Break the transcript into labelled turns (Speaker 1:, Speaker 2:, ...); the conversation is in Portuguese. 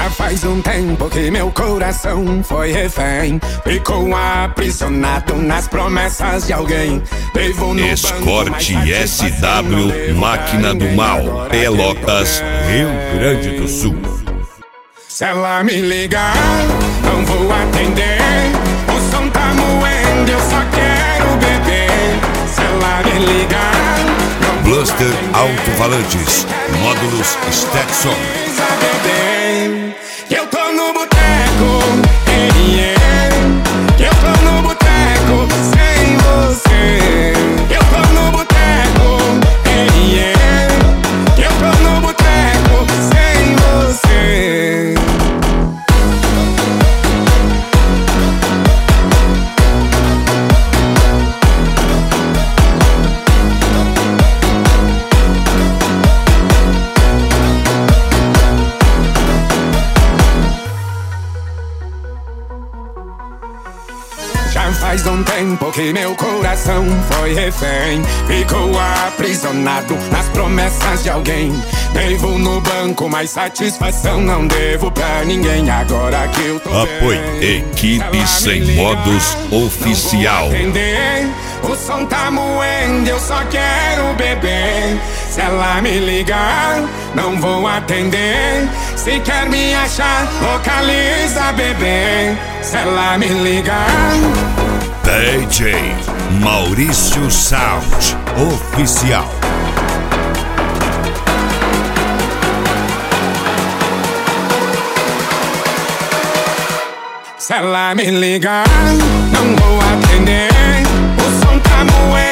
Speaker 1: Já faz um tempo que meu coração foi refém, ficou aprisionado nas promessas de alguém.
Speaker 2: Escorte SW Máquina do Mal, Pelotas, Rio Grande do Sul.
Speaker 1: Se ela me ligar, não vou atender. O som tá moendo, eu só quero beber. Se ela me ligar, não vou
Speaker 2: Bluster Alto-Falantes, módulos Stetson.
Speaker 1: Que eu tô no boteco, que eu tô no boteco sem você. Que eu tô no boteco, que eu tô no boteco sem você. Já faz um tempo que meu coração foi refém, ficou aprisionado nas promessas de alguém. Devo no banco, mas satisfação não devo pra ninguém. Agora que eu tô
Speaker 2: Apoio Equipe Sem Modos Oficial.
Speaker 1: O som tá moendo, eu só quero beber. Se ela me ligar, não vou atender. Se quer me achar, localiza, bebê. Se ela me ligar,
Speaker 2: DJ Maurício Sound Oficial.
Speaker 1: se ela me ligar, não vou atender. O som tá moendo.